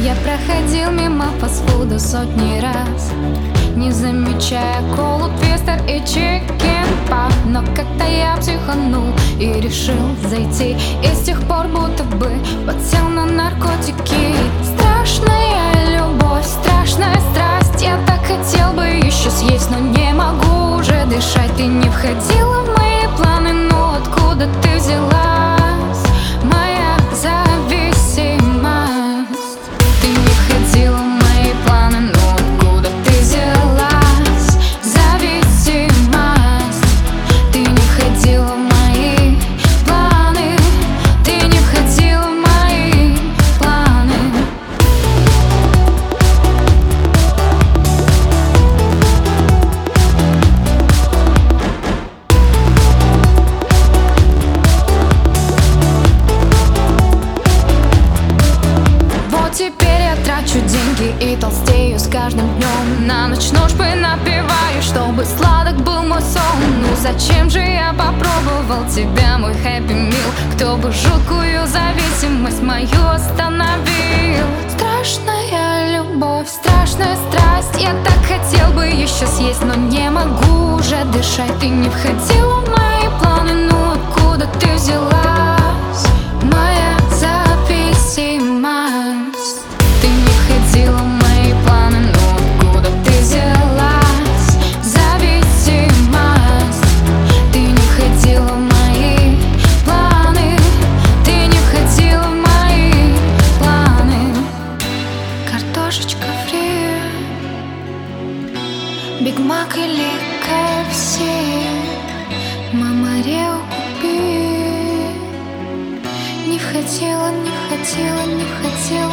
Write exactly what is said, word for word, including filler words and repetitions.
Я проходил мимо фастфуда сотни раз, не замечая колу, твистер и чикен-пап. Но как-то я психанул и решил зайти, и с тех пор будто бы подсел на наркотики. Страшная любовь, страшная страсть. Я так хотел бы еще съесть, но не могу уже дышать. Ты не входила в мои планы, но откуда ты взялась? Моя зависимость. Ты не входила в мои планы, но откуда ты взялась? Зависимость. Ты не входила в мои планы. Ты не входила в мои планы. Вот теперь я трачу деньги и толстею с каждым днем. На ночь ножпы напиваю, чтобы сладок был мой сон. Ну зачем же я попробовал тебя, мой хэппи мил? Кто бы жуткую зависимость мою остановил? Страшная любовь, страшная страсть. Я так хотел бы еще съесть, но не могу уже дышать. Ты не входила в мои планы, ну откуда ты взялась? Моя зависимость. Ты не входила в мои планы, но откуда ты взялась? Зависимость. Ты не входила в мои планы. Ты не входила в мои планы. Картошечка фри, Биг Мак или ка эф си, мама Рио купи. Не хотела, не хотела, не хотела